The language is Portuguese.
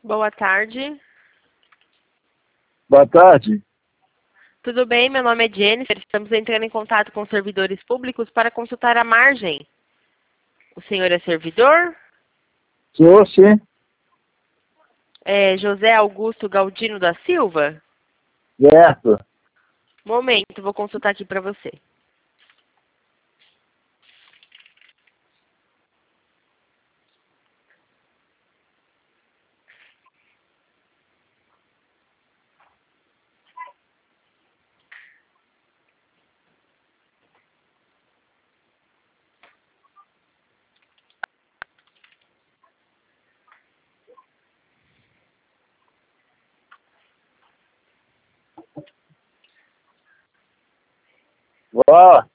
Boa tarde. Boa tarde. Tudo bem? Meu nome é Jennifer. Estamos entrando em contato com servidores públicos para consultar a margem. O senhor é servidor? Sou, sim. É José Augusto Galdino da Silva? Certo. Momento, vou consultar aqui para você. Ó,